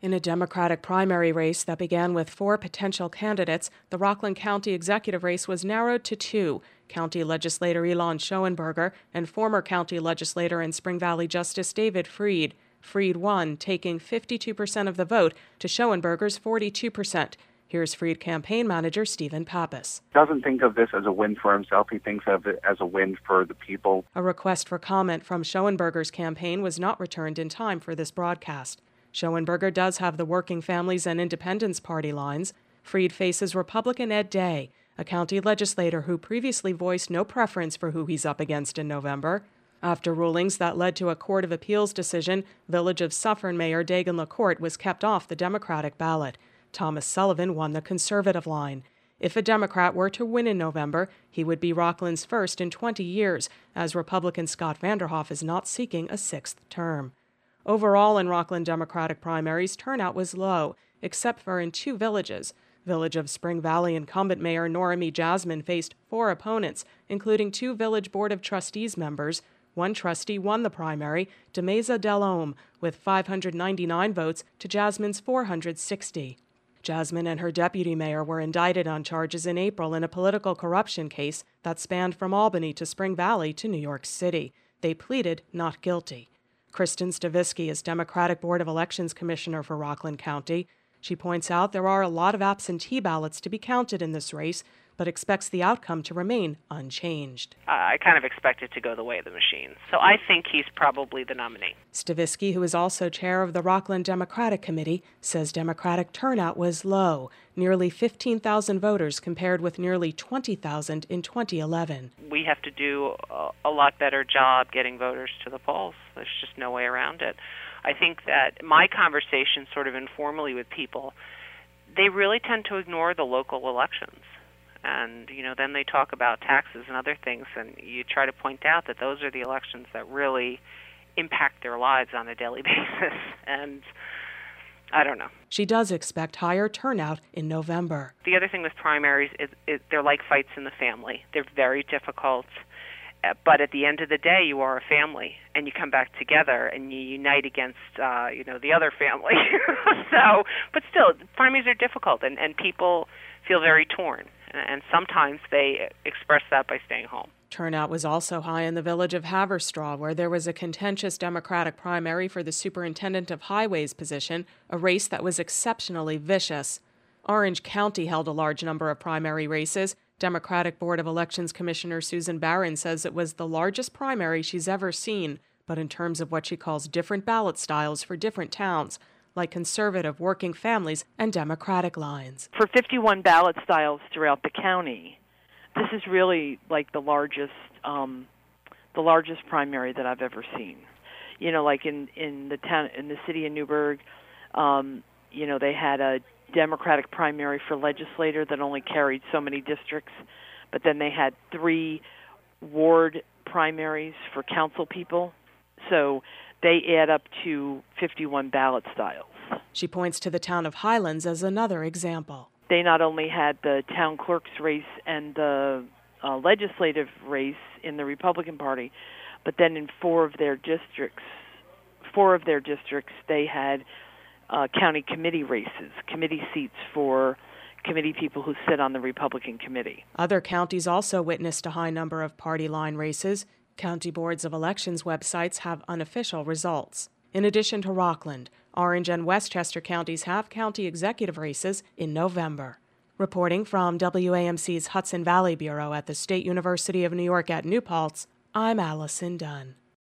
In a Democratic primary race that began with 4 potential candidates, the Rockland County executive race was narrowed to 2, County Legislator Elon Schoenberger and former County Legislator and Spring Valley Justice David Freed. Freed won, taking 52% of the vote to Schoenberger's 42%. Here's Freed campaign manager Stephen Pappas. Doesn't think of this as a win for himself. He thinks of it as a win for the people. A request for comment from Schoenberger's campaign was not returned in time for this broadcast. Schoenberger does have the Working Families and Independence Party lines. Freed faces Republican Ed Day, a county legislator who previously voiced no preference for who he's up against in November. After rulings that led to a Court of Appeals decision, Village of Suffern Mayor Dagan LaCourte was kept off the Democratic ballot. Thomas Sullivan won the conservative line. If a Democrat were to win in November, he would be Rockland's first in 20 years, as Republican Scott Vanderhoff is not seeking a 6th term. Overall, in Rockland Democratic primaries, turnout was low, except for in 2 villages. Village of Spring Valley incumbent Mayor Norami Jasmine faced 4 opponents, including 2 Village Board of Trustees members. One trustee won the primary, Demeza Delhomme, with 599 votes to Jasmine's 460. Jasmine and her deputy mayor were indicted on charges in April in a political corruption case that spanned from Albany to Spring Valley to New York City. They pleaded not guilty. Kristen Stavisky is Democratic Board of Elections Commissioner for Rockland County. She points out there are a lot of absentee ballots to be counted in this race, but expects the outcome to remain unchanged. I kind of expect it to go the way of the machine, so I think he's probably the nominee. Stavisky, who is also chair of the Rockland Democratic Committee, says Democratic turnout was low, nearly 15,000 voters compared with nearly 20,000 in 2011. We have to do a lot better job getting voters to the polls. There's just no way around it. I think that my conversations sort of informally with people, they really tend to ignore the local elections. And, then they talk about taxes and other things, and you try to point out that those are the elections that really impact their lives on a daily basis. And I don't know. She does expect higher turnout in November. The other thing with primaries is they're like fights in the family. They're very difficult. But at the end of the day, you are a family, and you come back together and you unite against, the other family. But still, primaries are difficult, and people feel very torn. And sometimes they express that by staying home. Turnout was also high in the village of Haverstraw, where there was a contentious Democratic primary for the Superintendent of Highways position, a race that was exceptionally vicious. Orange County held a large number of primary races. Democratic Board of Elections Commissioner Susan Barron says it was the largest primary she's ever seen, but in terms of what she calls different ballot styles for different towns, like conservative, working families, and Democratic lines. For 51 ballot styles throughout the county, this is really like the largest primary that I've ever seen. Like in the city of Newburgh, they had a Democratic primary for legislator that only carried so many districts, but then they had 3 ward primaries for council people. So they add up to 51 ballot styles. She points to the town of Highlands as another example. They not only had the town clerk's race and the legislative race in the Republican Party, but then in 4 of their districts, they had county committee races, committee seats for committee people who sit on the Republican committee. Other counties also witnessed a high number of party line races. County boards of elections websites have unofficial results. In addition to Rockland, Orange and Westchester counties have county executive races in November. Reporting from WAMC's Hudson Valley Bureau at the State University of New York at New Paltz, I'm Allison Dunn.